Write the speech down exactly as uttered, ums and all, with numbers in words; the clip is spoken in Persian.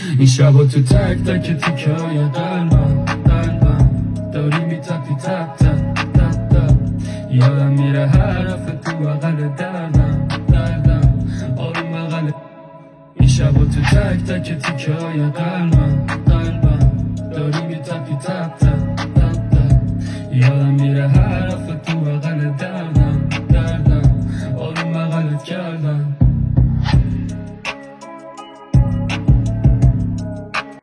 این شبا تو تک تک تیکه های قلبم قلبم داری میتپی تپ تپ تپ تپ یادم میره هر رفت تو بغل دردم دردم آروم بغل این شبا تو تک تک تیکه های قلبم